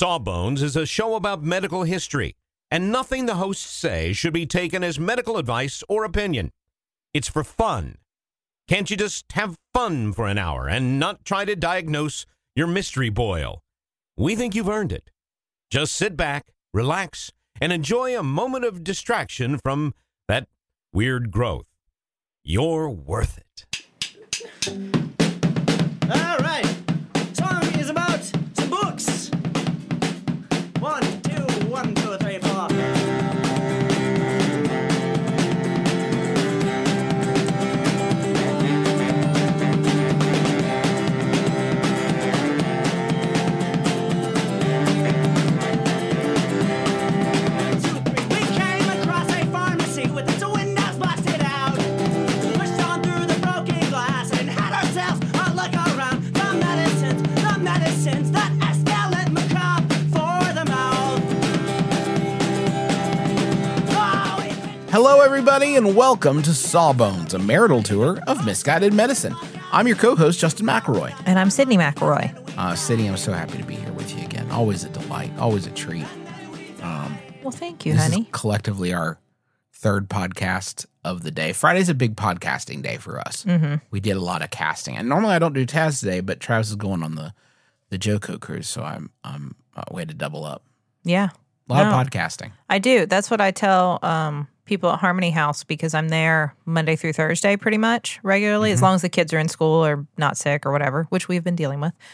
Sawbones is a show about medical history, and nothing the hosts say should be taken as medical advice or opinion. It's for fun. Can't you just have fun for an hour and not try to diagnose your mystery boil? We think you've earned it. Just sit back, relax, and enjoy a moment of distraction from that weird growth. You're worth it. All right. Song is about some books. 1, 2, 1, 2, 3, 4. Hello, everybody, and welcome to Sawbones, a marital tour of misguided medicine. I'm your co-host, Justin McElroy. And I'm Sydney McElroy. Sydney, I'm so happy to be here with you again. Always a delight, always a treat. Well, thank you, This honey. is collectively our third podcast of the day. Friday's a big podcasting day for us. Mm-hmm. We did a lot of casting, and normally I don't do Taz today, but Travis is going on the JoCo cruise, so I'm we had to double up. Yeah. A lot of podcasting. I do. That's what I tell people at Harmony House, because I'm there Monday through Thursday pretty much regularly, as long as the kids are in school or not sick or whatever, which we've been dealing with.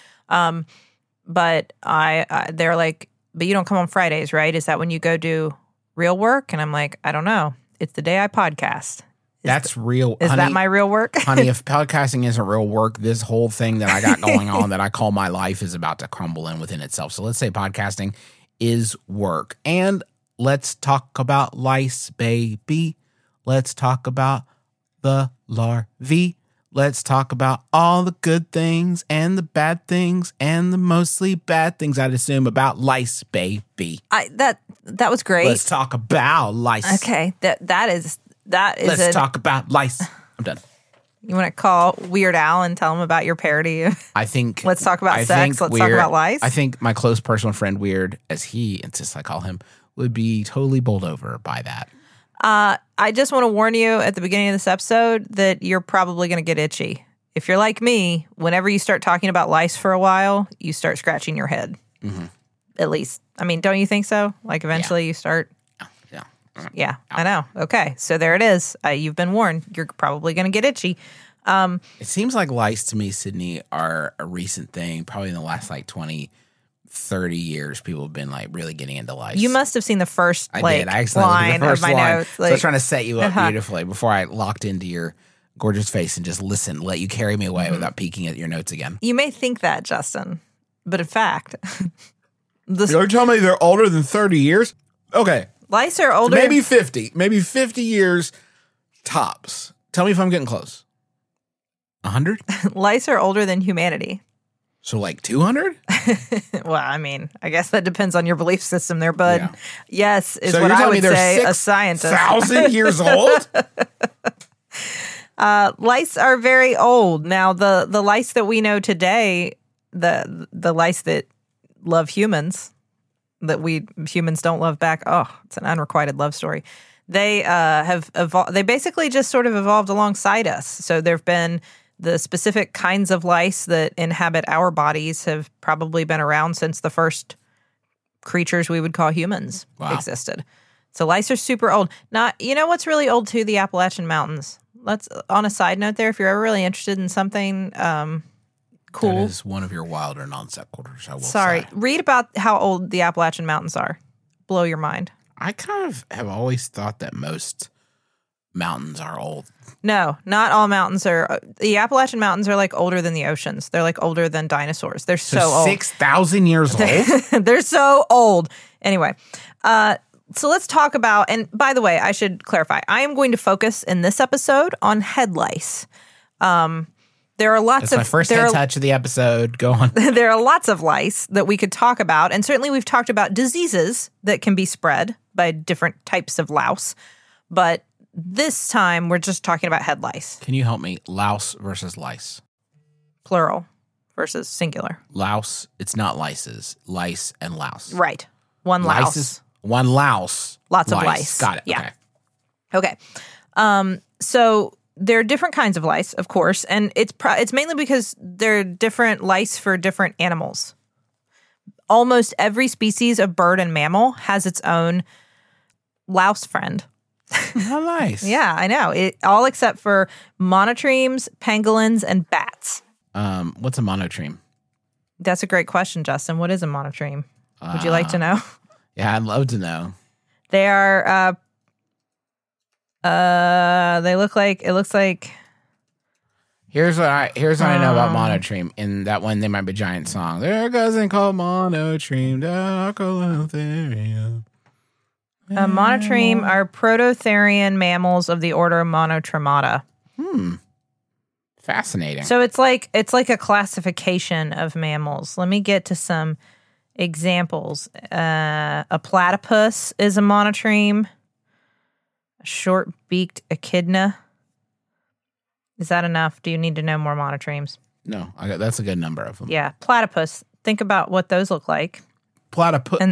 But they're like, but you don't come on Fridays, right? Is that when you go do real work? And I'm like, I don't know. It's the day I podcast. That's real. Is honey, that my real work? honey, if podcasting isn't real work, this whole thing that I got going on that I call my life is about to crumble in within itself. So let's say podcasting is work. And let's talk about lice, baby. Let's talk about the larvae. Let's talk about all the good things and the bad things and the mostly bad things, I'd assume, about lice, baby. That was great. Let's talk about lice. Okay, that is. Let's talk about lice. I'm done. You want to call Weird Al and tell him about your parody of I think. Let's talk about sex. Let's talk about lice. I think my close personal friend Weird, as he insists I call him, would be totally bowled over by that. I just want to warn you at the beginning of this episode that you're probably going to get itchy. If you're like me, whenever you start talking about lice for a while, you start scratching your head. Mm-hmm. At least. I mean, don't you think so? Like eventually you start. Yeah, I know. Okay, so there it is. You've been warned. You're probably going to get itchy. It seems like lice to me, Sydney, are a recent thing. Probably in the last 20, 30 years, people have been really getting into lice. You must have seen the first I did. I actually line the first of my line. notes. So I was trying to set you up beautifully before I locked into your gorgeous face and just let you carry me away without peeking at your notes again. You may think that, Justin, but in fact, You're telling me they're older than 30 years? Okay. Lice are older. Maybe 50. Maybe 50 years tops. Tell me if I'm getting close. 100? Lice are older than humanity. So 200? Well, I mean, I guess that depends on your belief system there, bud. Yeah. Yes, is so what you're I telling would me say they're a scientist. 6,000 years old? Lice are very old. Now, the lice that we know today, the lice that love humans, that we humans don't love back. Oh, it's an unrequited love story. They have evolved. They basically just sort of evolved alongside us. So there have been the specific kinds of lice that inhabit our bodies have probably been around since the first creatures we would call humans existed. So lice are super old. Now, you know what's really old too? The Appalachian Mountains. Let's, on a side note there, if you're ever really interested in something cool. That is one of your wilder non sequiturs, I will Sorry. say. Read about how old the Appalachian Mountains are. Blow your mind. I kind of have always thought that most mountains are old. No, not all mountains are. The Appalachian Mountains are older than the oceans. They're older than dinosaurs. They're so old. 6,000 years old? They're so old. Anyway, so let's talk about, and by the way, I should clarify, I am going to focus in this episode on head lice. There are lots That's of my first head touch of the episode. Go on. There are lots of lice that we could talk about, and certainly we've talked about diseases that can be spread by different types of louse. But this time, we're just talking about head lice, Can you help me? Louse versus lice. plural, versus singular. Louse. It's not lices. Lice and louse. Right. One louse. Lices. One louse. Lots of lice. Got it. Yeah. Okay. Okay. So there are different kinds of lice, of course, and it's mainly because there are different lice for different animals. Almost every species of bird and mammal has its own louse friend. How nice. Yeah, I know. All except for monotremes, pangolins, and bats. What's a monotreme? That's a great question, Justin. What is a monotreme? Would you like to know? Yeah, I'd love to know. They are. They look like. It looks like. Here's what I know about monotreme. In that one, They Might Be Giant song, there goes and called monotreme. Monotreme are prototherian mammals of the order Monotremata. Fascinating. So it's like a classification of mammals. Let me get to some examples. A platypus is a monotreme. A short-beaked echidna. Is that enough? Do you need to know more monotremes? No, that's a good number of them. Yeah, platypus. Think about what those look like. Platypi?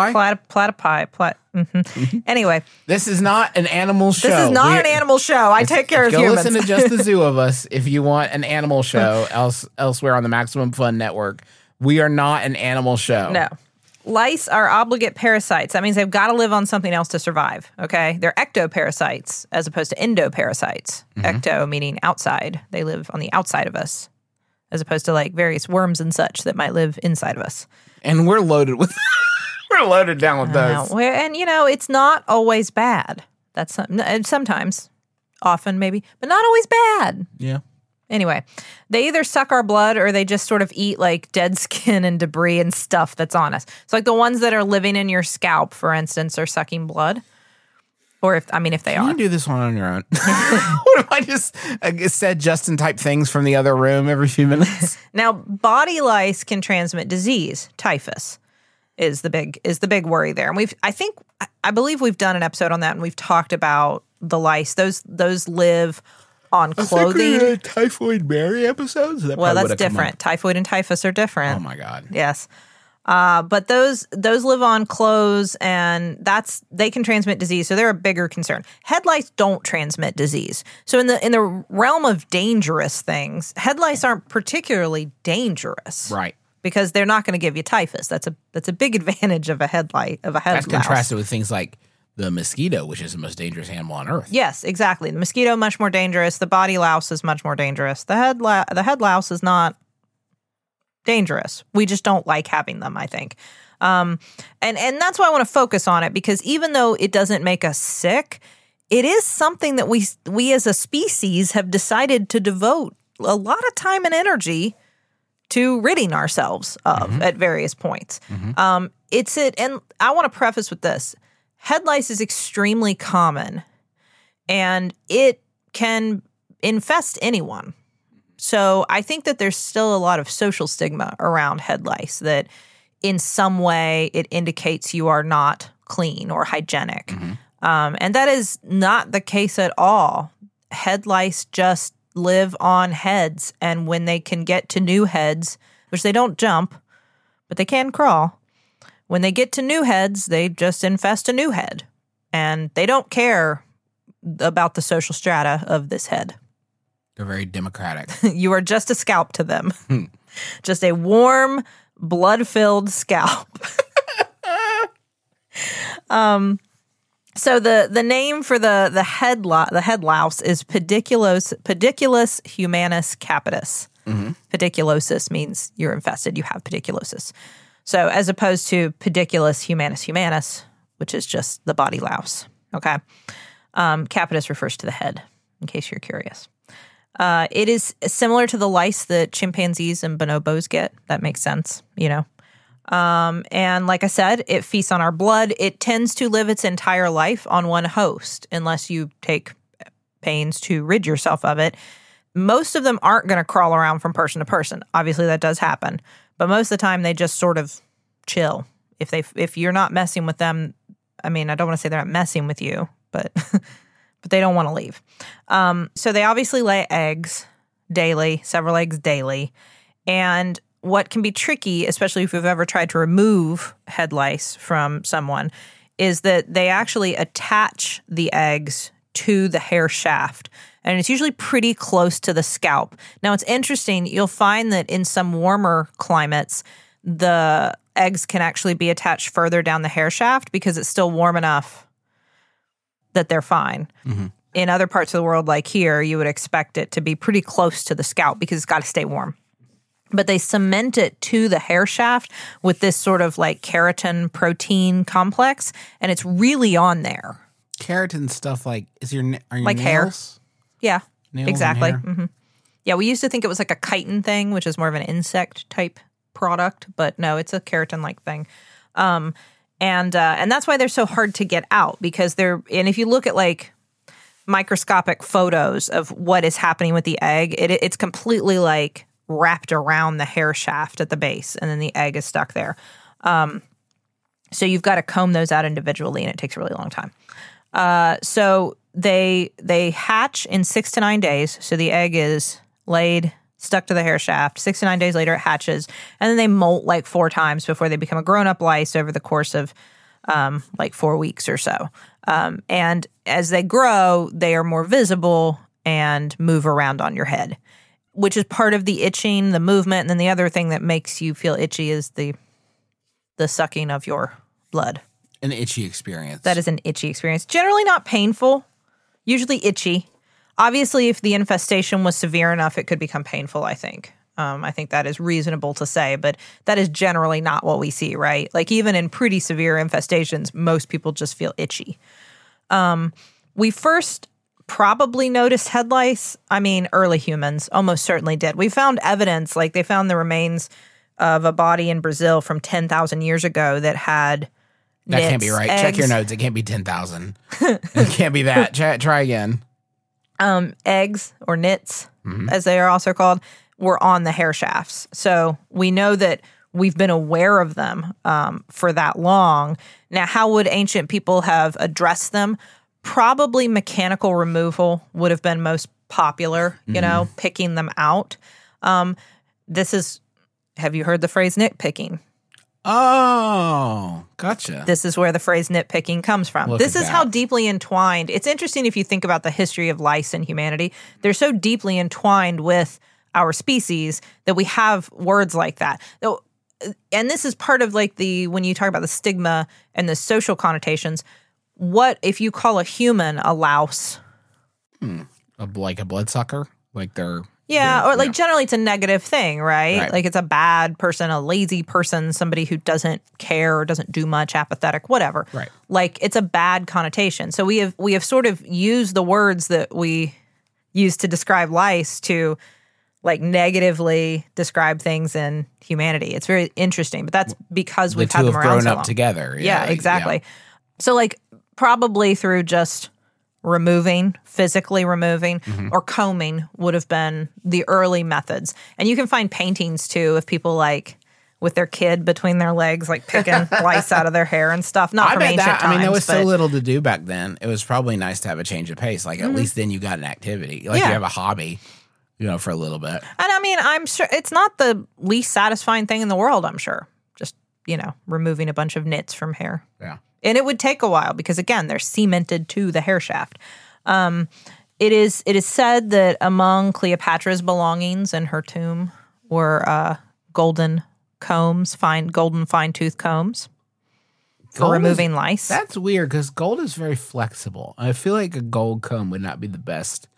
Platypi. Anyway. This is not an animal show. This is not an animal show. I take care of go humans. Go listen to Just the Zoo of Us if you want an animal show elsewhere on the Maximum Fun Network. We are not an animal show. No. Lice are obligate parasites. That means they've got to live on something else to survive, okay? They're ectoparasites as opposed to endoparasites. Ecto meaning outside. They live on the outside of us as opposed to like various worms and such that might live inside of us. And we're loaded with we're loaded down with those. And it's not always bad. That's sometimes, often maybe, but not always bad. Yeah. Anyway, they either suck our blood or they just sort of eat like dead skin and debris and stuff that's on us. So like the ones that are living in your scalp, for instance, are sucking blood. Or if they Can are. you do this one on your own? What if I just said Justin type things from the other room every few minutes? Now, body lice can transmit disease. Typhus is the big worry there. And I believe we've done an episode on that and we've talked about the lice. Those live on clothing. I think we had Typhoid Mary episodes. Well, that's different. Typhoid and typhus are different. Oh my God. Yes. But those live on clothes and they can transmit disease. So they're a bigger concern. Head lice don't transmit disease. So in the realm of dangerous things, head lice aren't particularly dangerous. Right. Because they're not going to give you typhus. That's a big advantage of a head lice. That's contrasted with things like the mosquito, which is the most dangerous animal on earth. Yes, exactly. The mosquito much more dangerous. The body louse is much more dangerous. The head louse is not dangerous. We just don't like having them, I think. And that's why I want to focus on it, because even though it doesn't make us sick, it is something that we as a species have decided to devote a lot of time and energy to ridding ourselves of at various points. And I want to preface with this. Head lice is extremely common, and it can infest anyone. So I think that there's still a lot of social stigma around head lice, that in some way it indicates you are not clean or hygienic. And that is not the case at all. Head lice just live on heads, and when they can get to new heads, which they don't jump, but they can crawl, when they get to new heads, they just infest a new head, and they don't care about the social strata of this head. They're very democratic. You are just a scalp to them. Just a warm, blood-filled scalp. So the name for the head louse is Pediculus humanus capitis. Pediculosis means you're infested. You have pediculosis. So as opposed to Pediculus humanus, which is just the body louse. Okay. Capitis refers to the head, in case you're curious. It is similar to the lice that chimpanzees and bonobos get. That makes sense, And like I said, it feasts on our blood. It tends to live its entire life on one host, unless you take pains to rid yourself of it. Most of them aren't going to crawl around from person to person. Obviously, that does happen. But most of the time, they just sort of chill. If you're not messing with them, I mean, I don't want to say they're not messing with you, but but they don't want to leave. So they obviously lay eggs daily, several eggs daily. And what can be tricky, especially if you've ever tried to remove head lice from someone, is that they actually attach the eggs to the hair shaft. And it's usually pretty close to the scalp. Now, it's interesting. You'll find that in some warmer climates, the eggs can actually be attached further down the hair shaft because it's still warm enough that they're fine. Mm-hmm. In other parts of the world, like here, you would expect it to be pretty close to the scalp because it's got to stay warm. But they cement it to the hair shaft with this sort of like keratin protein complex, and it's really on there. Keratin stuff like, are your like nails? Hair. Yeah, Nails exactly. and hair? Mm-hmm. Yeah, we used to think it was like a chitin thing, which is more of an insect type product, but no, it's a keratin-like thing. And that's why they're so hard to get out because and if you look at like microscopic photos of what is happening with the egg, it's completely like wrapped around the hair shaft at the base, and then the egg is stuck there. So you've got to comb those out individually, and it takes a really long time. So they hatch in 6 to 9 days. So the egg is laid, stuck to the hair shaft. 6 to 9 days later, it hatches, and then they molt like 4 times before they become a grown-up lice over the course of like 4 weeks or so. And as they grow, they are more visible and move around on your head, which is part of the itching, the movement. And then the other thing that makes you feel itchy is the sucking of your blood. An itchy experience. That is an itchy experience. Generally not painful, usually itchy. Obviously, if the infestation was severe enough, it could become painful, I think. I think that is reasonable to say, but that is generally not what we see, right? Like even in pretty severe infestations, most people just feel itchy. We first probably noticed head lice. I mean, early humans almost certainly did. We found evidence, like they found the remains of a body in Brazil from 10,000 years ago that had That nits, can't be right. eggs. Check your notes. It can't be 10,000. It can't be that. Try again. Eggs or nits, as they are also called, were on the hair shafts. So we know that we've been aware of them for that long. Now, how would ancient people have addressed them? Probably mechanical removal would have been most popular, picking them out. Have you heard the phrase nitpicking? Oh, gotcha. This is where the phrase nitpicking comes from. Look This at is that. how deeply entwined. It's interesting if you think about the history of lice in humanity. They're so deeply entwined with our species that we have words like that. And this is part of like when you talk about the stigma and the social connotations, what if you call a human a louse? Like a bloodsucker? Like they're... Yeah, or like generally it's a negative thing, right? Right. Like it's a bad person, a lazy person, somebody who doesn't care or doesn't do much, apathetic, whatever. Right. Like it's a bad connotation. So we have sort of used the words that we use to describe lice to like negatively describe things in humanity. It's very interesting, but that's because we've had two them have around grown so up long. together. Yeah, exactly. So like probably through just physically removing, or combing would have been the early methods. And you can find paintings too of people like with their kid between their legs, like picking lice out of their hair and stuff. Not from ancient times. I mean, there was so but- little to do back then. It was probably nice to have a change of pace. Like at least then you got an activity. Like Yeah. you have a hobby, for a little bit. And I mean, I'm sure it's not the least satisfying thing in the world, I'm sure. Just, removing a bunch of nits from hair. Yeah. And it would take a while because, again, they're cemented to the hair shaft. It is said that among Cleopatra's belongings in her tomb were golden combs, golden fine-tooth combs for Gold removing lice. That's weird because gold is very flexible. I feel like a gold comb would not be the best.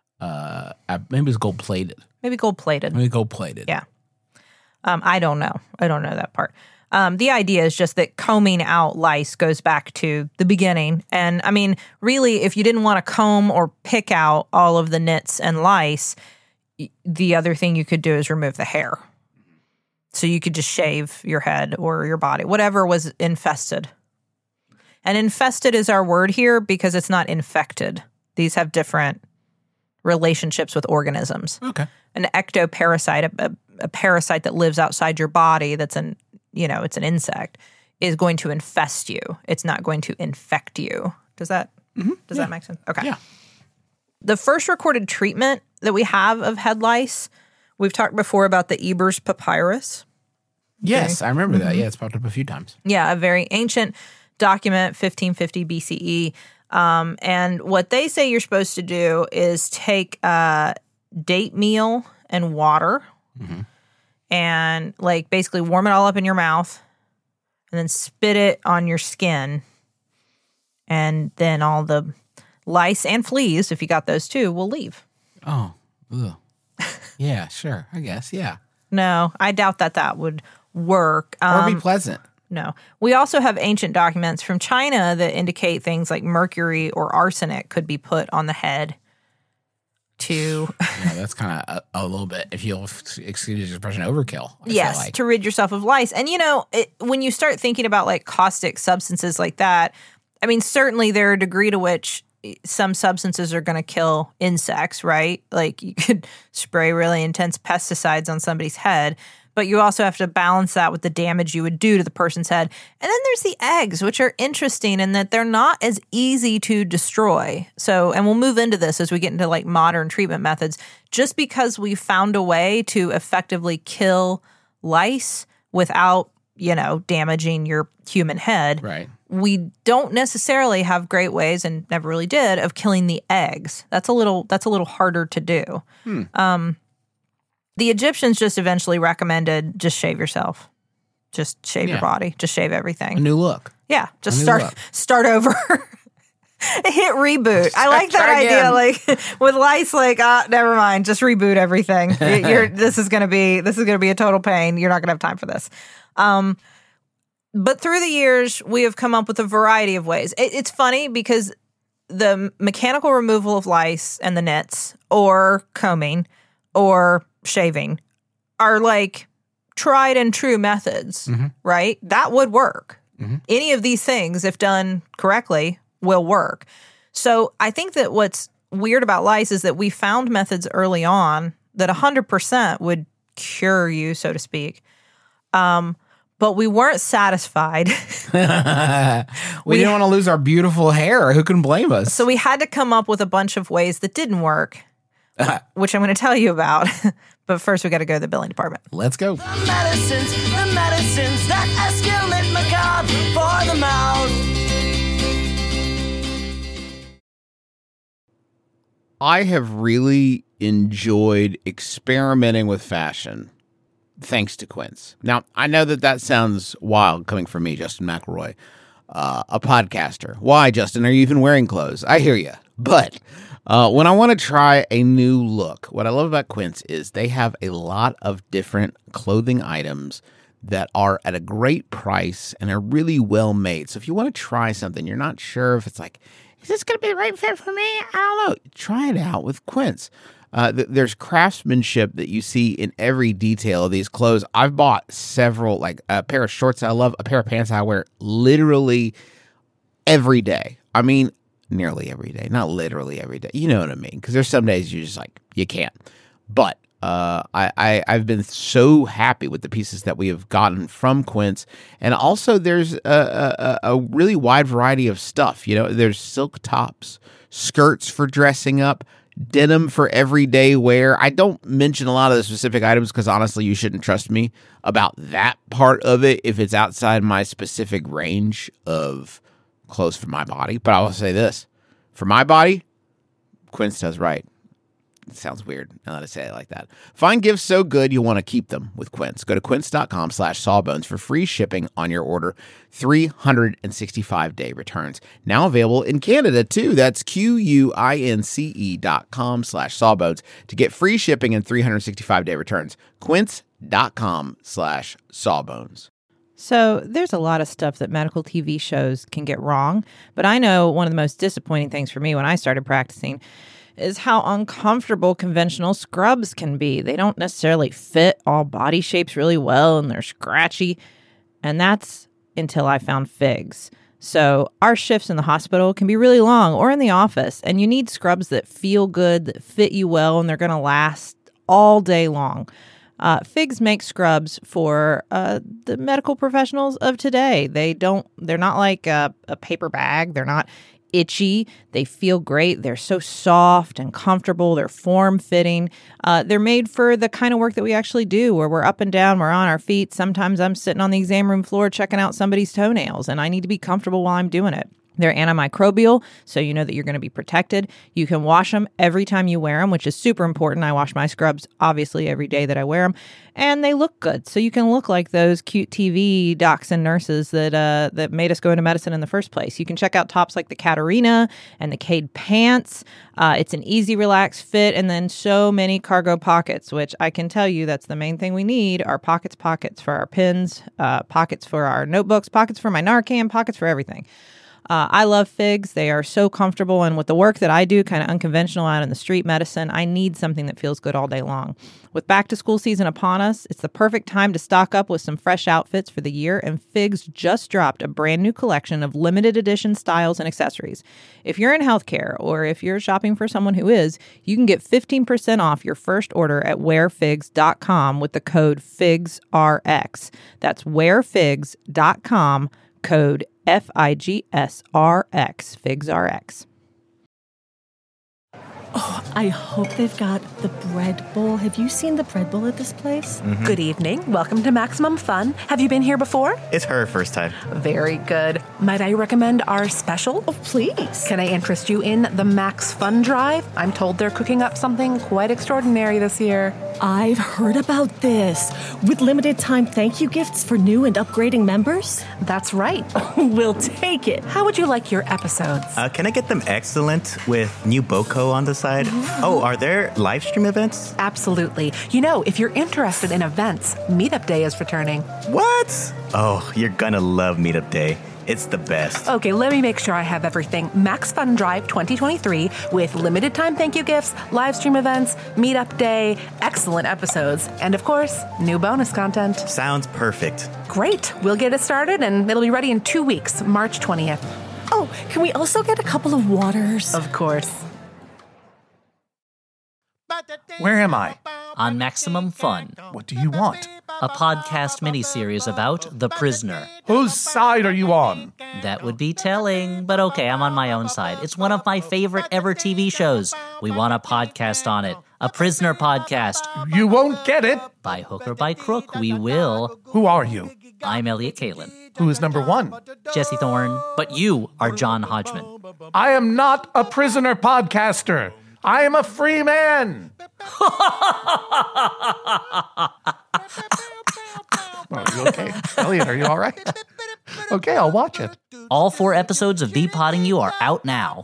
Maybe it's gold plated. Maybe gold-plated. Maybe gold plated. Yeah. I don't know. I don't know that part. The idea is just that combing out lice goes back to the beginning. And I mean, really, if you didn't want to comb or pick out all of the nits and lice, the other thing you could do is remove the hair. So you could just shave your head or your body, whatever was infested. And infested is our word here because it's not infected. These have different relationships with organisms. Okay. An ectoparasite, a parasite that lives outside your body that's it's an insect, is going to infest you. It's not going to infect you. Does that make sense? Okay. Yeah. The first recorded treatment that we have of head lice We've talked before about the Ebers Papyrus. Yes, I remember that. Yeah, it's popped up a few times. Yeah, a very ancient document, 1550 BCE. And what they say you're supposed to do is take date meal and water and like basically warm it all up in your mouth and then spit it on your skin. And then all the lice and fleas, if you got those too, will leave. Oh, ugh. Yeah, sure. I guess. Yeah. No, I doubt that would work. Or be pleasant. No. We also have ancient documents from China that indicate things like mercury or arsenic could be put on the head to... Yeah, that's kind of a little bit, if you'll excuse the expression, overkill. I yes, feel like. to rid yourself of lice. And, when you start thinking about like caustic substances like that, I mean, certainly there are a degree to which some substances are going to kill insects, right? Like you could spray really intense pesticides on somebody's head, but you also have to balance that with the damage you would do to the person's head. And then there's the eggs, which are interesting in that they're not as easy to destroy. So, and we'll move into this as we get into like modern treatment methods. Just because we found a way to effectively kill lice without, damaging your human head. Right. We don't necessarily have great ways, and never really did, of killing the eggs. That's a little harder to do. The Egyptians just eventually recommended just shave yourself, just shave your body, just shave everything. A new look. Yeah, just new start over. Hit reboot. I like that Try idea. again. Like with lice, like never mind, just reboot everything. This is gonna be a total pain. You're not gonna have time for this. But through the years, we have come up with a variety of ways. It's funny because the mechanical removal of lice and the nits, or combing, or shaving, are like tried and true methods, right? That would work. Any of these things, if done correctly, will work. So I think that what's weird about lice is that we found methods early on that 100% would cure you, so to speak. But we weren't satisfied. we didn't want to lose our beautiful hair. Who can blame us? So we had to come up with a bunch of ways that didn't work, which I'm going to tell you about. But first, we got to go to the billing department. Let's go. The medicines that escalate macabre for the mouth. I have really enjoyed experimenting with fashion, thanks to Quince. Now, I know that sounds wild coming from me, Justin McElroy, a podcaster. Why, Justin? Are you even wearing clothes? I hear you. But when I want to try a new look, what I love about Quince is they have a lot of different clothing items that are at a great price and are really well made. So if you want to try something, you're not sure if it's like, is this going to be the right fit for me? I don't know. Try it out with Quince. There's craftsmanship that you see in every detail of these clothes. I've bought several, like a pair of shorts I love, a pair of pants I wear literally every day. I mean, nearly every day, not literally every day. You know what I mean? Because there's some days you're just like, you can't. But I've been so happy with the pieces that we have gotten from Quince. And also there's a really wide variety of stuff. There's silk tops, skirts for dressing up, denim for everyday wear. I don't mention a lot of the specific items because honestly, you shouldn't trust me about that part of it if it's outside my specific range of clothes for my body. But I will say this, for my body, Quince does right. It sounds weird now that I say it like that. Find gifts so good you want to keep them with Quince. Go to quince.com/sawbones for free shipping on your order. 365-day returns. Now available in Canada too. That's QUINCE.com/sawbones to get free shipping and 365-day returns. Quince.com/sawbones. So there's a lot of stuff that medical TV shows can get wrong, but I know one of the most disappointing things for me when I started practicing is how uncomfortable conventional scrubs can be. They don't necessarily fit all body shapes really well, and they're scratchy. And that's until I found Figs. So our shifts in the hospital can be really long, or in the office, and you need scrubs that feel good, that fit you well, and they're going to last all day long. Figs make scrubs for the medical professionals of today. They're not like a paper bag. They're not itchy. They feel great. They're so soft and comfortable. They're form-fitting. They're made for the kind of work that we actually do, where we're up and down, we're on our feet. Sometimes I'm sitting on the exam room floor checking out somebody's toenails, and I need to be comfortable while I'm doing it. They're antimicrobial, so you know that you're going to be protected. You can wash them every time you wear them, which is super important. I wash my scrubs, obviously, every day that I wear them. And they look good, so you can look like those cute TV docs and nurses that made us go into medicine in the first place. You can check out tops like the Catarina and the Cade pants. It's an easy, relaxed fit, and then so many cargo pockets, which I can tell you that's the main thing we need, are pockets for our pens, pockets for our notebooks, pockets for my Narcan, pockets for everything. I love Figs. They are so comfortable. And with the work that I do, kind of unconventional out in the street medicine, I need something that feels good all day long. With back to school season upon us, it's the perfect time to stock up with some fresh outfits for the year. And Figs just dropped a brand new collection of limited edition styles and accessories. If you're in healthcare or if you're shopping for someone who is, you can get 15% off your first order at wearfigs.com with the code FIGSRX. That's wearfigs.com, code FIGSRX, FIGSRX. Oh, I hope they've got the bread bowl. Have you seen the bread bowl at this place? Mm-hmm. Good evening. Welcome to Maximum Fun. Have you been here before? It's her first time. Very good. Might I recommend our special? Oh, please. Can I interest you in the Max Fun Drive? I'm told they're cooking up something quite extraordinary this year. I've heard about this. With limited time thank you gifts for new and upgrading members? That's right. We'll take it. How would you like your episodes? Can I get them excellent with new Boko on the side? Oh, are there live stream events? Absolutely. You know, if you're interested in events, Meetup Day is returning. What? Oh, you're gonna love Meetup Day. It's the best. Okay, let me make sure I have everything. Max Fun Drive 2023 with limited time thank you gifts, live stream events, Meetup Day, excellent episodes, and of course, new bonus content. Sounds perfect. Great. We'll get it started and it'll be ready in 2 weeks, March 20th. Oh, can we also get a couple of waters? Of course. Where am I? On Maximum Fun, What do you want? a podcast miniseries about The Prisoner. Whose side are you on? That would be telling, but okay, I'm on my own side. It's one of my favorite ever TV shows. We want a podcast on it. A Prisoner podcast. You won't get it. By hook or by crook, we will. Who are you? I'm Elliot Kalin. Who is number one? Jesse Thorne, but you are John Hodgman. I am not a prisoner podcaster. I am a free man. Are you okay? Elliot, are you all right? Okay, I'll watch it. All 4 episodes of Potting You are out now.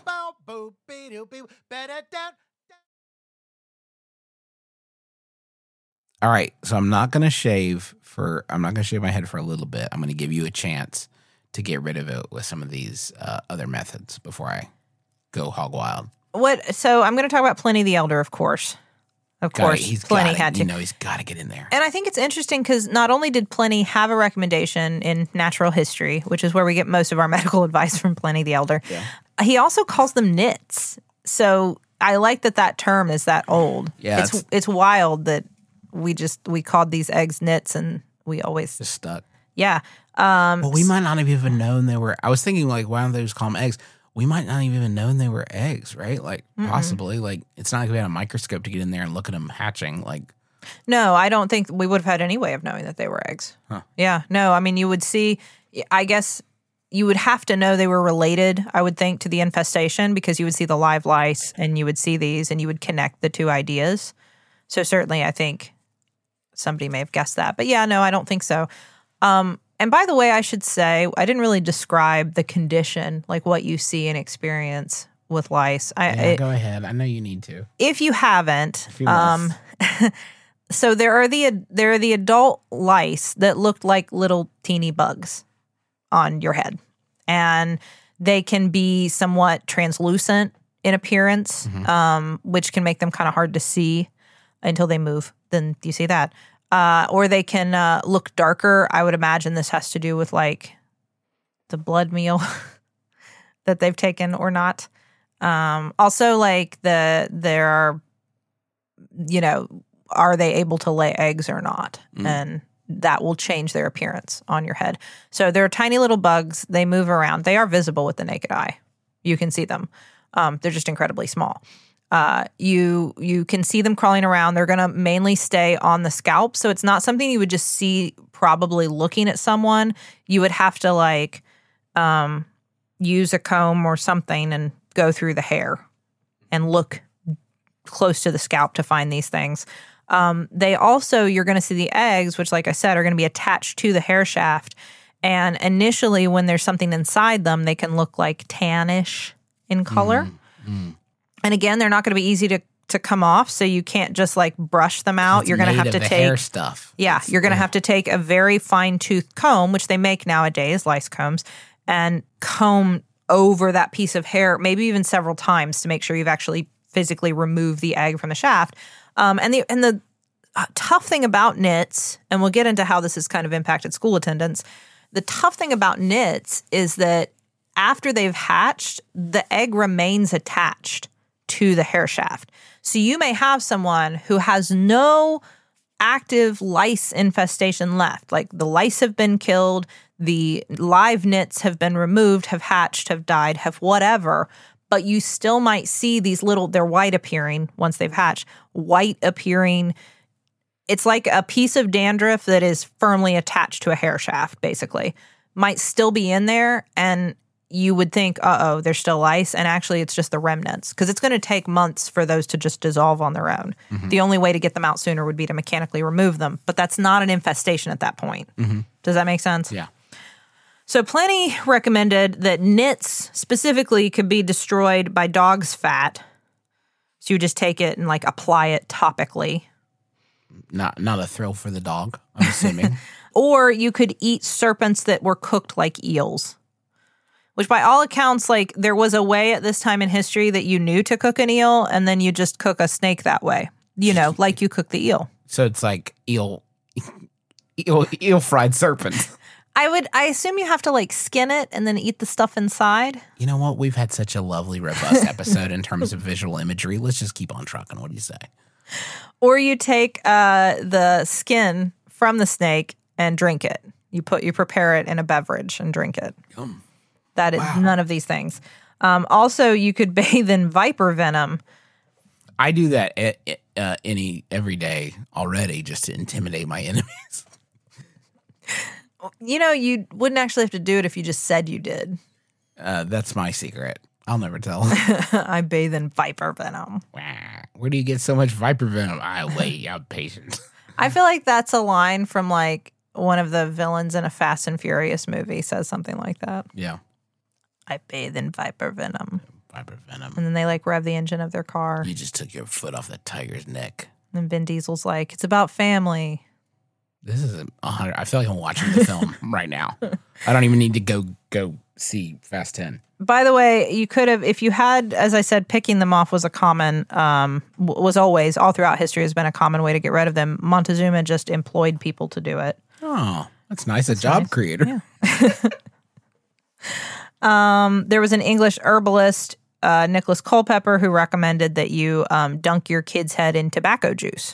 All right, so I'm not gonna shave my head for a little bit. I'm gonna give you a chance to get rid of it with some of these other methods before I go hog wild. So I'm going to talk about Pliny the Elder, of course. Pliny had to. He's got to get in there. And I think it's interesting because not only did Pliny have a recommendation in natural history, which is where we get most of our medical advice from Pliny the Elder, he also calls them nits. So I like that term is that old. Yeah, it's wild that we called these eggs nits and we always just stuck. Yeah. Well, we might not have even known they were. I was thinking, like, why don't they just call them eggs? We might not have even known they were eggs, right? Like, possibly. Like, it's not like we had a microscope to get in there and look at them hatching. Like, no, I don't think we would have had any way of knowing that they were eggs. Huh. Yeah. No, I mean, you would see, I guess you would have to know they were related, I would think, to the infestation because you would see the live lice and you would see these and you would connect the two ideas. So certainly I think somebody may have guessed that. But yeah, no, I don't think so. And by the way, I should say, I didn't really describe the condition, like what you see and experience with lice. go ahead. I know you need to. If you haven't, so there are the adult lice that looked like little teeny bugs on your head, and they can be somewhat translucent in appearance, which can make them kind of hard to see until they move. Then you see that. Or they can look darker. I would imagine this has to do with like the blood meal that they've taken or not. Also, like there are, are they able to lay eggs or not? And that will change their appearance on your head. So they're tiny little bugs. They move around. They are visible with the naked eye. You can see them. They're just incredibly small. You can see them crawling around. They're going to mainly stay on the scalp. So it's not something you would just see probably looking at someone. You would have to like use a comb or something and go through the hair and look close to the scalp to find these things. They also, you're going to see the eggs, which like I said, are going to be attached to the hair shaft. And initially when there's something inside them, they can look like tannish in color. And again, they're not going to be easy to come off, so you can't just like brush them out. It's you're going to made have to of the take hair stuff. Yeah, you're going to have to take a very fine-tooth comb, which they make nowadays, lice combs, and comb over that piece of hair, maybe even several times to make sure you've actually physically removed the egg from the shaft. And the tough thing about nits, and we'll get into how this has kind of impacted school attendance, the tough thing about nits is that after they've hatched, the egg remains attached to the hair shaft. So you may have someone who has no active lice infestation left. Like the lice have been killed, the live nits have been removed, have hatched, have died, have whatever, but you still might see these little, they're white appearing once they've hatched, white appearing. It's like a piece of dandruff that is firmly attached to a hair shaft, basically. Might still be in there, and you would think, there's still lice, and actually it's just the remnants, because it's going to take months for those to just dissolve on their own. The only way to get them out sooner would be to mechanically remove them, but that's not an infestation at that point. Does that make sense? Yeah. So Plenty recommended that nits specifically could be destroyed by dog's fat. So you just take it and like apply it topically. Not a thrill for the dog, I'm assuming. Or you could eat serpents that were cooked like eels. Which by all accounts, like there was a way at this time in history that you knew to cook an eel, and then you just cook a snake that way. You know, like you cook the eel. So it's like eel fried serpent. I assume you have to like skin it and then eat the stuff inside. You know what? We've had such a lovely, robust episode in terms of visual imagery. Let's just keep on trucking. What do you say? Or you take the skin from the snake and drink it. You prepare it in a beverage and drink it. Yum. That is none of these things. Also, you could bathe in viper venom. I do that every day already just to intimidate my enemies. You know, you wouldn't actually have to do it if you just said you did. That's my secret. I'll never tell. I bathe in viper venom. Where do you get so much viper venom? I wait, I'm patient. I feel like that's a line from like one of the villains in a Fast and Furious movie says something like that. Yeah. I bathe in viper venom. Viper venom. And then they like rev the engine of their car. You just took your foot off the tiger's neck. And Vin Diesel's like, it's about family. This is 100. I feel like I'm watching the film right now. I don't even need to go see Fast 10. By the way, you could have, if you had, as I said, picking them off was a common, was always, all throughout history has been a common way to get rid of them. Montezuma just employed people to do it. Oh, that's nice. That's job nice. Creator. Yeah. There was an English herbalist, Nicholas Culpeper, who recommended that you dunk your kid's head in tobacco juice.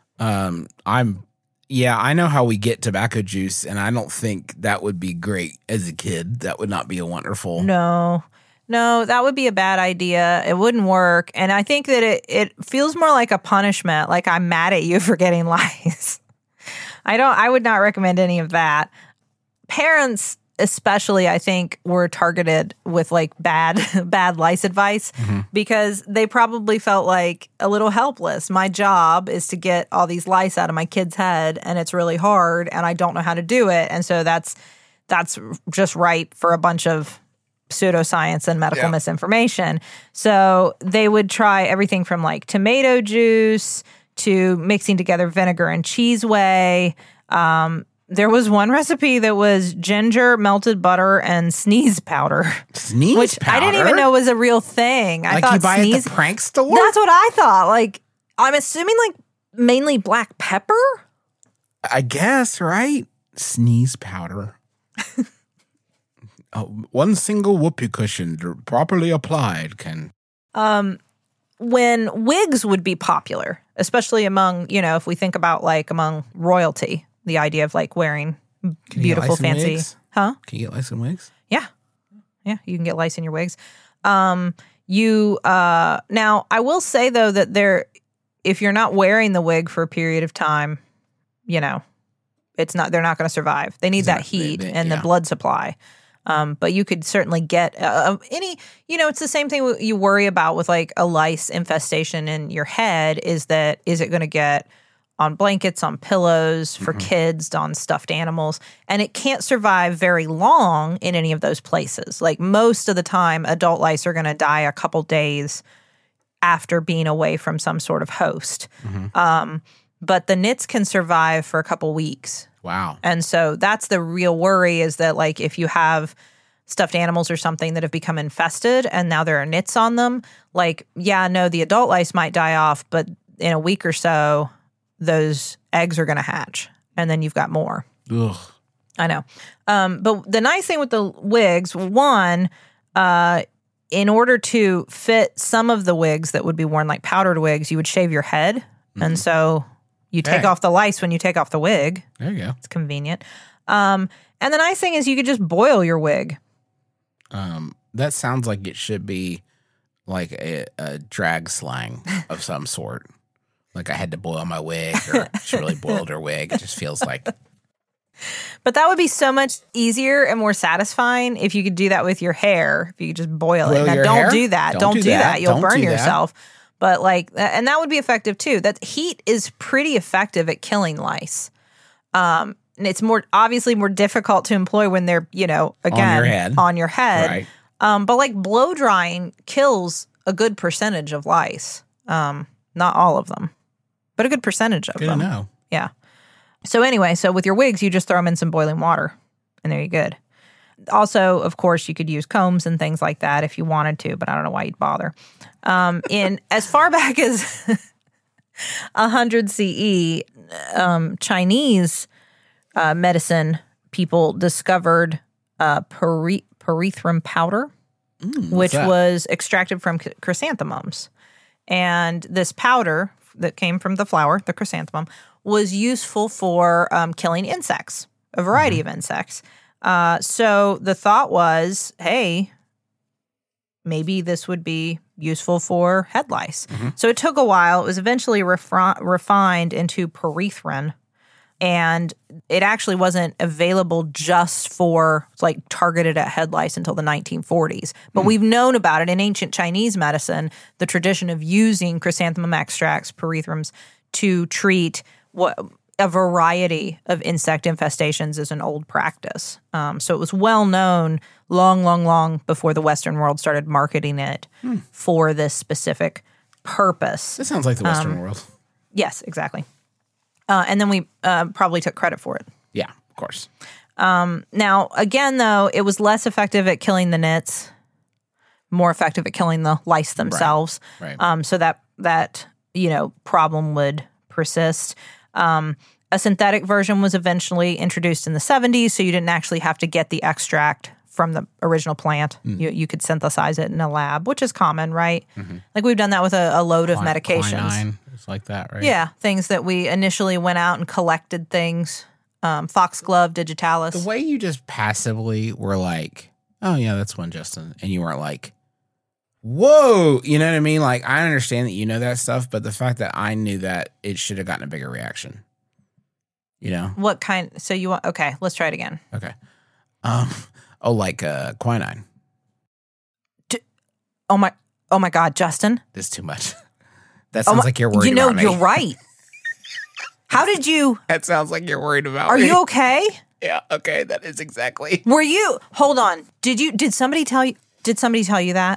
I know how we get tobacco juice, and I don't think that would be great as a kid. That would not be a wonderful. No, that would be a bad idea. It wouldn't work. And I think that it feels more like a punishment, like I'm mad at you for getting lice. I would not recommend any of that. Parents especially, I think, were targeted with like bad lice advice because they probably felt like a little helpless. My job is to get all these lice out of my kid's head, and it's really hard, and I don't know how to do it. And so that's just ripe for a bunch of pseudoscience and medical misinformation. So they would try everything from like tomato juice to mixing together vinegar and cheese whey. There was one recipe that was ginger, melted butter, and sneeze powder. Which I didn't even know was a real thing. I thought you buy at the prank store? That's what I thought. Like, I'm assuming like mainly black pepper? I guess, right? Sneeze powder. One single whoopee cushion properly applied can... When wigs would be popular, especially among, if we think about like among royalty, the idea of like wearing beautiful, fancy. Wigs? Huh? Can you get lice in wigs? Yeah. Yeah, you can get lice in your wigs. Now I will say though that if you're not wearing the wig for a period of time, they're not going to survive. They need that heat and the blood supply. But you could certainly get it's the same thing you worry about with like a lice infestation in your head is it going to get on blankets, on pillows, for kids, on stuffed animals. And it can't survive very long in any of those places. Like most of the time, adult lice are going to die a couple days after being away from some sort of host. But the nits can survive for a couple weeks. Wow. And so that's the real worry is that like if you have stuffed animals or something that have become infested and now there are nits on them, like, the adult lice might die off, but in a week or so, those eggs are going to hatch, and then you've got more. Ugh. I know. But the nice thing with the wigs, one, in order to fit some of the wigs that would be worn like powdered wigs, you would shave your head. And so you take off the lice when you take off the wig. There you go. It's convenient. And the nice thing is you could just boil your wig. That sounds like it should be like a drag slang of some sort. Like I had to boil my wig, or she really boiled her wig. It just feels like. But that would be so much easier and more satisfying if you could do that with your hair. If you could just boil it. Now, don't do that. Don't do that. You'll burn yourself. But and that would be effective too. That heat is pretty effective at killing lice. And it's obviously more difficult to employ when they're, again, on your head. Right. But like blow drying kills a good percentage of lice. Not all of them, but a good percentage of them. Good to know. Yeah. So anyway, with your wigs, you just throw them in some boiling water, and there you're good. Also, of course, you could use combs and things like that if you wanted to, but I don't know why you'd bother. In as far back as 100 CE, Chinese medicine people discovered pyrethrum powder, which was extracted from chrysanthemums. And this powder that came from the flower, the chrysanthemum, was useful for killing insects, a variety of insects. So the thought was, hey, maybe this would be useful for head lice. So it took a while. It was eventually refined into pyrethrin, and it actually wasn't available just for targeted at head lice until the 1940s. But we've known about it in ancient Chinese medicine, the tradition of using chrysanthemum extracts, pyrethrums, to treat a variety of insect infestations is an old practice. So it was well known long before the Western world started marketing it for this specific purpose. This sounds like the Western world. Yes, exactly. And then we probably took credit for it. Yeah, of course. Now, again, though, it was less effective at killing the nits, more effective at killing the lice themselves. Right. So that problem would persist. A synthetic version was eventually introduced in the 70s, so you didn't actually have to get the extract from the original plant. You could synthesize it in a lab, which is common, right? Like we've done that with a load of medications. Quinine, it's like that, right? Yeah, things that we initially went out and collected things. Foxglove, digitalis. The way you just passively were like, oh yeah, that's one, Justin. And you weren't like, whoa, you know what I mean? Like, I understand that you know that stuff, but the fact that I knew that, it should have gotten a bigger reaction. You know? What kind? So you want, okay, let's try it again. Okay. Quinine. Oh my God, Justin. This is too much. That sounds like you're worried about me. You're right. How did you? That sounds like you're worried about me. Are me. you okay? Yeah, okay, that is exactly. Were you? Hold on. Did somebody tell you that?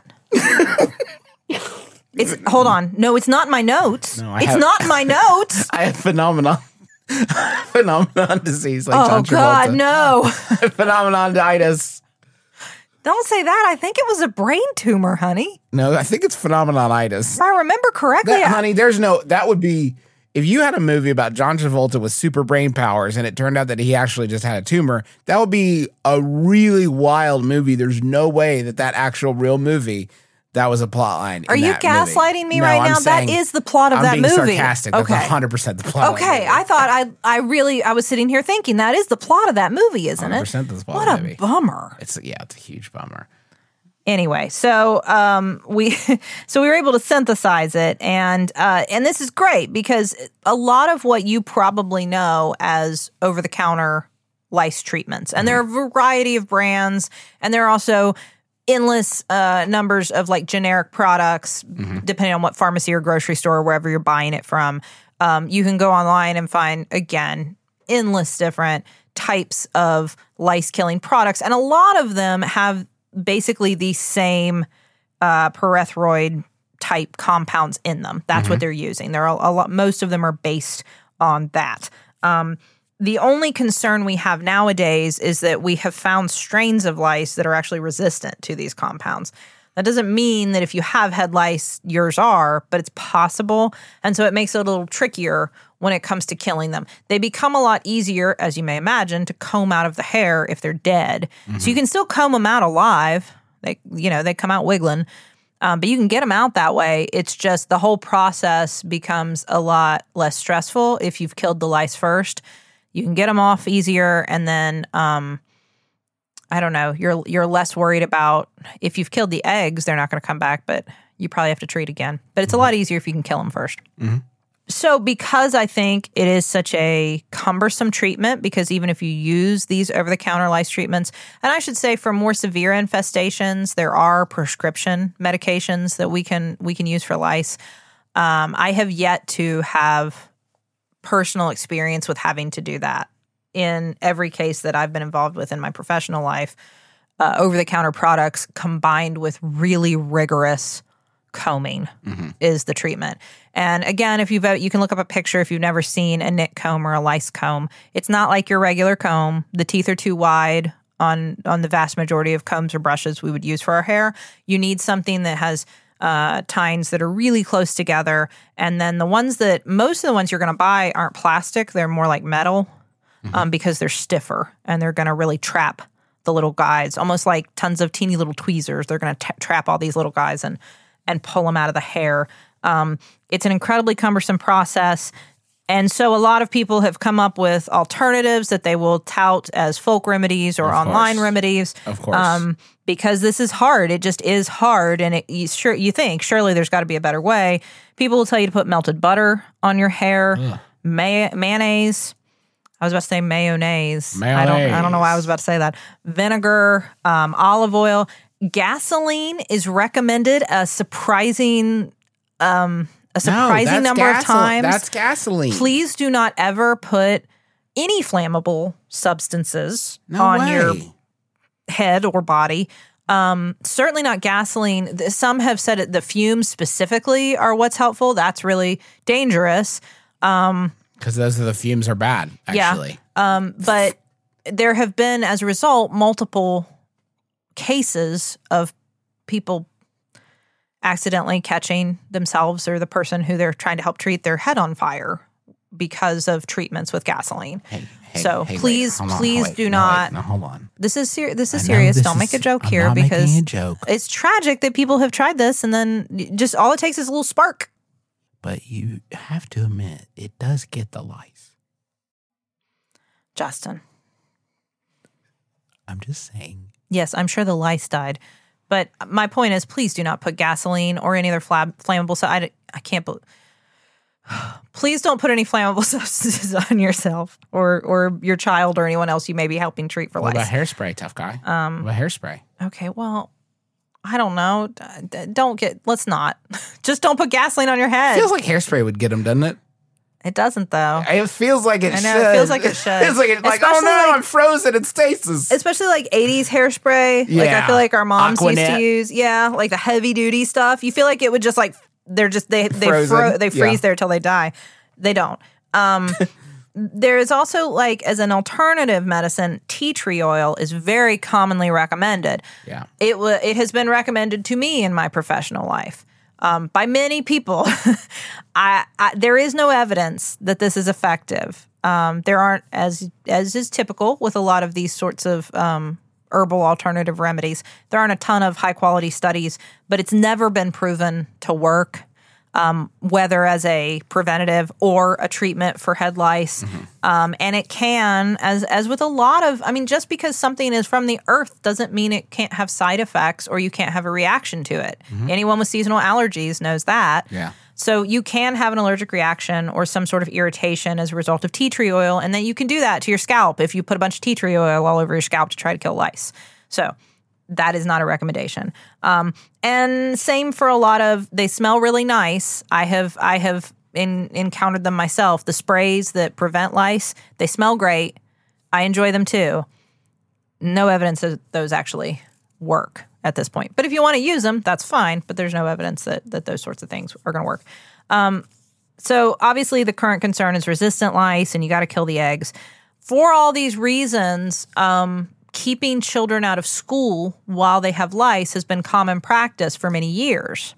Hold on. No, it's not in my notes. No, it's not in my notes. I have phenomenon disease like John Travolta. Oh God, no. Phenomenonitis. Don't say that. I think it was a brain tumor, honey. No, I think it's phenomenonitis. If I remember correctly. Honey, that would be, if you had a movie about John Travolta with super brain powers and it turned out that he actually just had a tumor, that would be a really wild movie. There's no way that actual real movie, that was a plot line. Are you gaslighting me right now? That is the plot of that movie. I'm being sarcastic. That's 100% the plot. Okay, I thought I was sitting here thinking that is the plot of that movie, isn't it? 100% the plot what of the movie. What a bummer. It's a huge bummer. Anyway, so we were able to synthesize it, and this is great because a lot of what you probably know as over-the-counter lice treatments, and there are a variety of brands, and there are also endless numbers of like generic products, depending on what pharmacy or grocery store or wherever you're buying it from. You can go online and find, again, endless different types of lice-killing products, and a lot of them have basically the same pyrethroid type compounds in them. That's what they're using. There are a lot. Most of them are based on that. The only concern we have nowadays is that we have found strains of lice that are actually resistant to these compounds. That doesn't mean that if you have head lice, yours are, but it's possible. And so it makes it a little trickier when it comes to killing them. They become a lot easier, as you may imagine, to comb out of the hair if they're dead. So you can still comb them out alive. They come out wiggling, but you can get them out that way. It's just the whole process becomes a lot less stressful if you've killed the lice first. You can get them off easier, and then I don't know. You're less worried about if you've killed the eggs, they're not going to come back, but you probably have to treat again. But it's a lot easier if you can kill them first. So because I think it is such a cumbersome treatment, because even if you use these over-the-counter lice treatments, and I should say for more severe infestations, there are prescription medications that we can use for lice. I have yet to have personal experience with having to do that. In every case that I've been involved with in my professional life, over-the-counter products combined with really rigorous combing is the treatment. And again, if you can look up a picture if you've never seen a Nick comb or a lice comb. It's not like your regular comb. The teeth are too wide on the vast majority of combs or brushes we would use for our hair. You need something that has tines that are really close together. And then most of the ones you're going to buy aren't plastic. They're more like metal because they're stiffer and they're going to really trap the little guys, almost like tons of teeny little tweezers. They're going to trap all these little guys and pull them out of the hair. It's an incredibly cumbersome process. And so a lot of people have come up with alternatives that they will tout as folk remedies or online remedies. Of course. Because this is hard. It just is hard. And you think, surely there's got to be a better way. People will tell you to put melted butter on your hair, mayonnaise. I was about to say mayonnaise. I don't know why I was about to say that. Vinegar, olive oil. Gasoline is recommended a surprising number of times. That's gasoline. Please do not ever put any flammable substances on your head or body. Certainly not gasoline. Some have said the fumes specifically are what's helpful. That's really dangerous. Because the fumes are bad, actually. Yeah. But there have been, as a result, multiple cases of people accidentally catching themselves or the person who they're trying to help treat their head on fire because of treatments with gasoline. Please do not. No, hold on. This is serious. Don't make a joke here because it's tragic that people have tried this and then just all it takes is a little spark. But you have to admit, it does get the lice. Justin. I'm just saying. Yes, I'm sure the lice died. But my point is, please do not put gasoline or any other flammable. So I can't believe. Please don't put any flammable substances on yourself or your child or anyone else you may be helping treat for lice. What about hairspray, tough guy? What about hairspray? Okay, well, I don't know. Let's not. Just don't put gasoline on your head. Feels like hairspray would get them, doesn't it? It doesn't, though. It feels like it should. I know, it feels like it should. It's like oh no, I'm frozen in stasis. Especially like 80s hairspray. Yeah. Like I feel like our moms Aquanet. used to use. Yeah, like the heavy duty stuff. You feel like it would just like, they freeze there till they die. They don't. There is also like as an alternative medicine, tea tree oil is very commonly recommended. Yeah. It has been recommended to me in my professional life. By many people. There is no evidence that this is effective. There aren't, as is typical with a lot of these sorts of herbal alternative remedies, there aren't a ton of high-quality studies, but it's never been proven to work. whether as a preventative or a treatment for head lice. And it can, as with a lot of, just because something is from the earth doesn't mean it can't have side effects or you can't have a reaction to it. Anyone with seasonal allergies knows that. Yeah. So you can have an allergic reaction or some sort of irritation as a result of tea tree oil, and then you can do that to your scalp if you put a bunch of tea tree oil all over your scalp to try to kill lice. So that is not a recommendation. And same for a lot of, they smell really nice. I have encountered them myself. The sprays that prevent lice, they smell great. I enjoy them too. No evidence that those actually work at this point. But if you want to use them, that's fine. But there's no evidence that those sorts of things are going to work. So obviously the current concern is resistant lice, and you got to kill the eggs. For all these reasons, keeping children out of school while they have lice has been common practice for many years.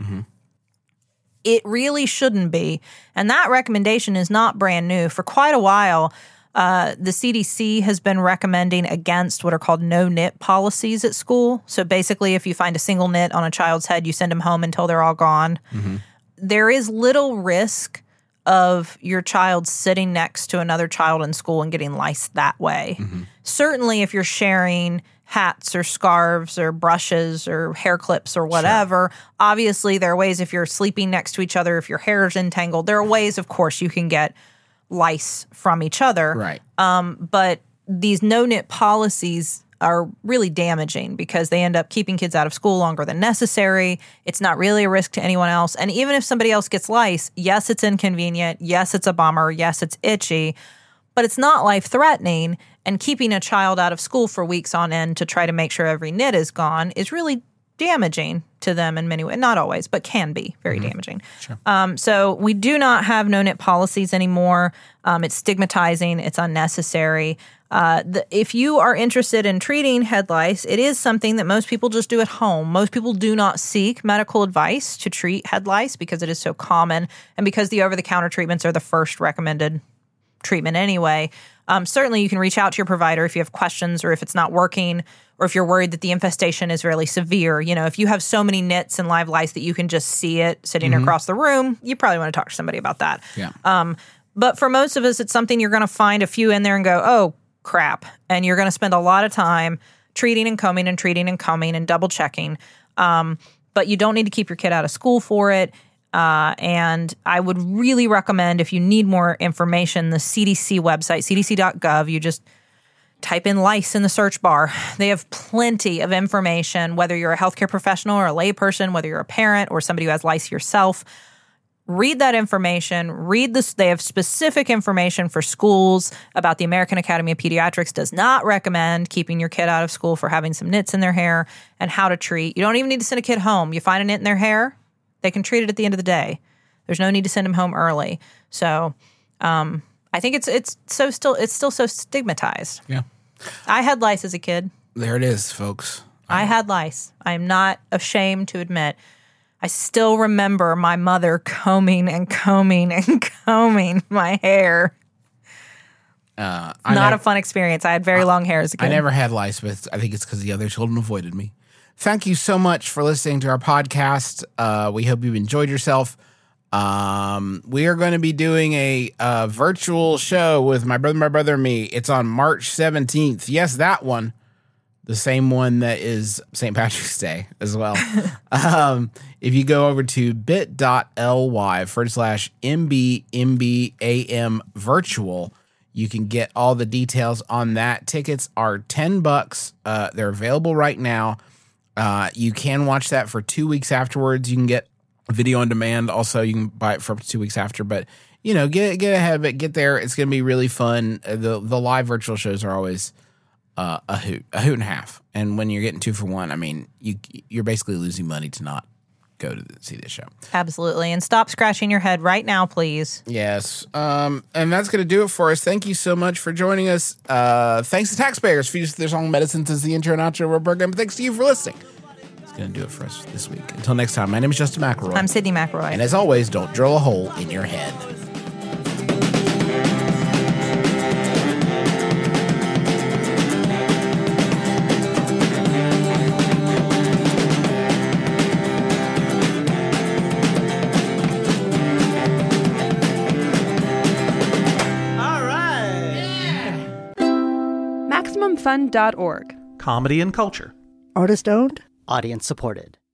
It really shouldn't be. And that recommendation is not brand new. For quite a while, the CDC has been recommending against what are called no-nit policies at school. So basically, if you find a single nit on a child's head, you send them home until they're all gone. There is little risk of your child sitting next to another child in school and getting lice that way. Certainly, if you're sharing hats or scarves or brushes or hair clips or whatever, obviously there are ways, if you're sleeping next to each other, if your hair is entangled, there are ways, of course, you can get lice from each other. Right. But these no-nit policies are really damaging because they end up keeping kids out of school longer than necessary. It's not really a risk to anyone else. And even if somebody else gets lice, yes, it's inconvenient. Yes, it's a bummer. Yes, it's itchy. But it's not life-threatening. And keeping a child out of school for weeks on end to try to make sure every nit is gone is really damaging to them in many ways. Not always, but can be very damaging. So we do not have no-nit policies anymore. It's stigmatizing. It's unnecessary. If you are interested in treating head lice, it is something that most people just do at home. Most people do not seek medical advice to treat head lice because it is so common and because the over-the-counter treatments are the first recommended treatment anyway. Certainly you can reach out to your provider if you have questions or if it's not working or if you're worried that the infestation is really severe. You know, if you have so many nits and live lice that you can just see it sitting across the room, you probably want to talk to somebody about that. But for most of us, it's something you're going to find a few in there and go, oh, crap. And you're going to spend a lot of time treating and combing and double checking. But you don't need to keep your kid out of school for it. And I would really recommend, if you need more information, the CDC website, cdc.gov. You just type in lice in the search bar. They have plenty of information, whether you're a healthcare professional or a layperson, whether you're a parent or somebody who has lice yourself. Read that information. Read this. They have specific information for schools about the American Academy of Pediatrics does not recommend keeping your kid out of school for having some nits in their hair and how to treat. You don't even need to send a kid home. You find a nit in their hair, they can treat it at the end of the day. There's no need to send them home early. So I think it's still so stigmatized. Yeah. I had lice as a kid. There it is, folks. I had lice. I'm not ashamed to admit. I still remember my mother combing my hair. Not a fun experience. I had very long hair as a kid. I never had lice, but I think it's because the other children avoided me. Thank you so much for listening to our podcast. We hope you've enjoyed yourself. We are going to be doing a virtual show with my brother, and me. It's on March 17th. Yes, that one. The same one that is St. Patrick's Day as well. If you go over to bit.ly/MBMBAM virtual, you can get all the details on that. Tickets are $10. They're available right now. You can watch that for 2 weeks afterwards. You can get video on demand. Also, you can buy it for up to 2 weeks after. But, you know, get ahead of it. Get there. It's going to be really fun. The live virtual shows are always a hoot and a half. And when you're getting 2 for 1, I mean, you're basically losing money to not go to see this show. Absolutely. And stop scratching your head right now, please. Yes. And that's going to do it for us. Thank you so much for joining us. Thanks to taxpayers for using their song Medicines as the intro and outro of our program. Thanks to you for listening. It's going to do it for us this week. Until next time, my name is Justin McElroy. I'm Sydney McElroy. And as always, don't drill a hole in your head. limitedtimefund.org. Comedy and culture. Artist owned. Audience supported.